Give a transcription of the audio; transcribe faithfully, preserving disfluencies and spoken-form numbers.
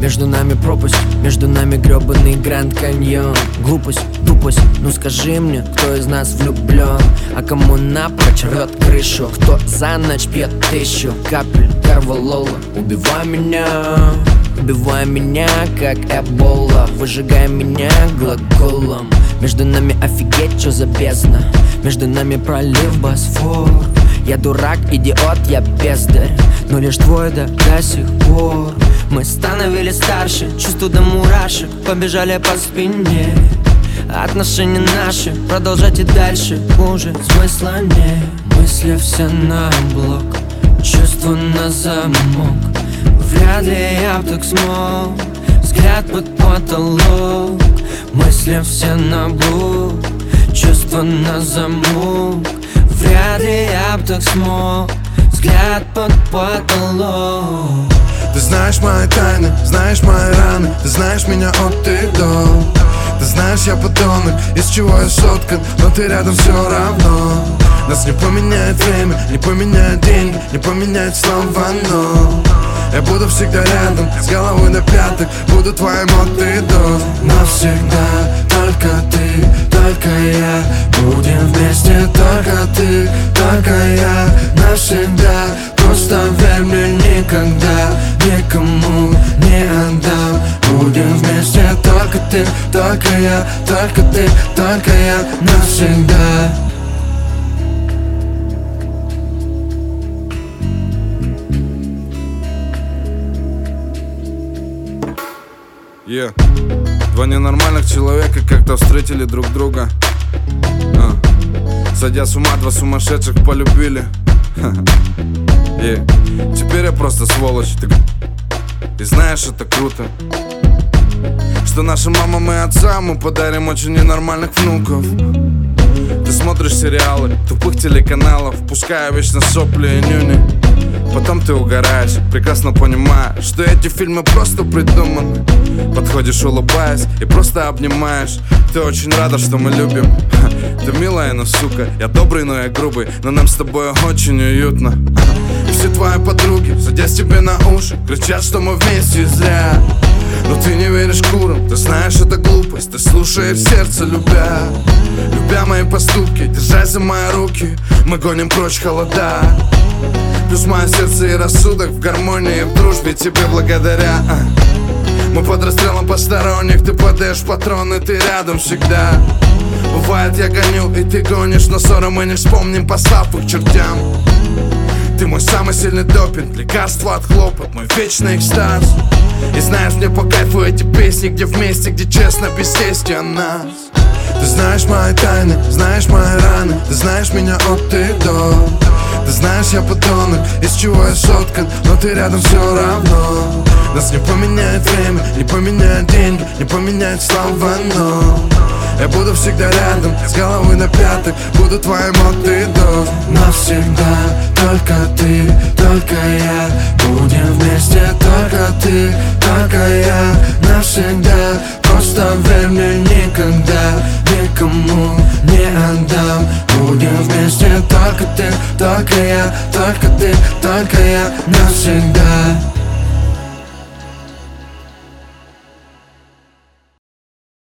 Между нами пропасть, между нами гребаный Гранд Каньон. Глупость, тупость, ну скажи мне, кто из нас влюблен, а кому напрочь рвет крышу, кто за ночь пьет тысячу капель корвалола. Убивай меня, убивай меня, как эбола, выжигай меня глаголом. Между нами офигеть, что за бездна, между нами пролив Босфор. Я дурак, идиот, я бездарь, но лишь твой да до сих пор. Мы становились старше, чувства до мурашек побежали по спине. Отношения наши продолжать и дальше уже смысла нет. Мысли все на блок, чувства на замок. Вряд ли я б так смог, взгляд под потолок. Мысли все на блок, чувства на замок. Вряд ли я б так смог, взгляд под потолок. Ты знаешь мои тайны, знаешь мои раны, ты знаешь меня от и до. Ты знаешь, я подонок, из чего я соткан, но ты рядом все равно. Нас не поменяет время, не поменяет деньги, не поменяет слова, но я буду всегда рядом, с головы до пяток, буду твоим от и до. Навсегда, только ты, только я, будем вместе, только ты, только я. Навсегда, просто верь мне, никогда никому не отдам. Будем вместе, только ты, только я, только ты, только я. Навсегда. Yeah. Два ненормальных человека как-то встретили друг друга, а. Сойдя с ума, два сумасшедших полюбили. Yeah. Теперь я просто сволочь, ты... И знаешь, это круто, что нашим мамам и отцам мы подарим очень ненормальных внуков. Ты смотришь сериалы тупых телеканалов, пуская вечно сопли и нюни. Потом ты угораешь, прекрасно понимая, что эти фильмы просто придуманы. Подходишь, улыбаясь, и просто обнимаешь. Ты очень рада, что мы любим. Ты милая, но сука, я добрый, но я грубый, но нам с тобой очень уютно. Все твои подруги, садясь тебе на уши, кричат, что мы вместе зря. Но ты не веришь курам, ты знаешь, это глупость. Ты слушаешь сердце, любя, любя мои поступки, держась за мои руки, мы гоним прочь холода. Плюс мое сердце и рассудок в гармонии, в дружбе тебе благодаря. Мы под расстрелом посторонних, ты подаешь патроны, ты рядом всегда. Бывает, я гоню, и ты гонишь, но ссоры мы не вспомним, послав их чертям. Ты мой самый сильный допинг, лекарство от хлопот, мой вечный экстаз. И знаешь, мне по кайфу эти песни, где вместе, где честно, без чести о нас. Ты знаешь мои тайны, знаешь мои раны, ты знаешь меня от и до. Ты знаешь, я подонок, из чего я соткан, но ты рядом все равно. Нас не поменяет время, не поменяет деньги, не поменяет слова, но я буду всегда рядом, с головы до пяток, буду твоим от и до. Навсегда, только ты, только я, будем вместе, только ты, только я. Навсегда, просто верь мне, никогда никому не отдам. Будем вместе, только ты, только я, только ты, только я. Навсегда.